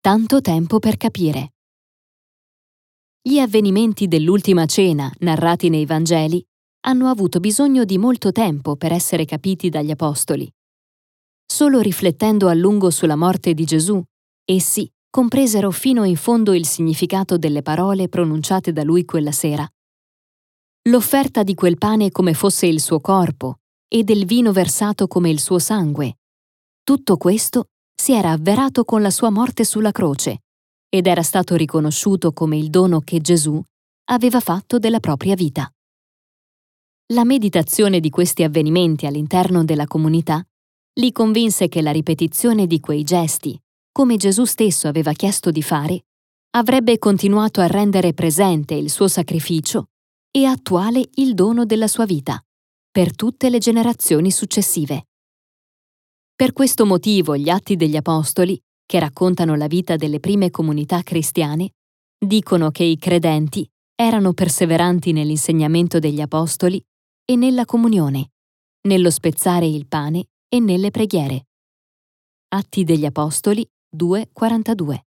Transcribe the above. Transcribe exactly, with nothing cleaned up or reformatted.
Tanto tempo per capire. Gli avvenimenti dell'Ultima Cena, narrati nei Vangeli, hanno avuto bisogno di molto tempo per essere capiti dagli Apostoli. Solo riflettendo a lungo sulla morte di Gesù, essi compresero fino in fondo il significato delle parole pronunciate da lui quella sera. L'offerta di quel pane come fosse il suo corpo e del vino versato come il suo sangue. Tutto questo si era avverato con la sua morte sulla croce ed era stato riconosciuto come il dono che Gesù aveva fatto della propria vita. La meditazione di questi avvenimenti all'interno della comunità li convinse che la ripetizione di quei gesti, come Gesù stesso aveva chiesto di fare, avrebbe continuato a rendere presente il suo sacrificio e attuale il dono della sua vita, per tutte le generazioni successive. Per questo motivo gli Atti degli Apostoli, che raccontano la vita delle prime comunità cristiane, dicono che i credenti erano perseveranti nell'insegnamento degli Apostoli e nella comunione, nello spezzare il pane e nelle preghiere. Atti degli Apostoli due quarantadue.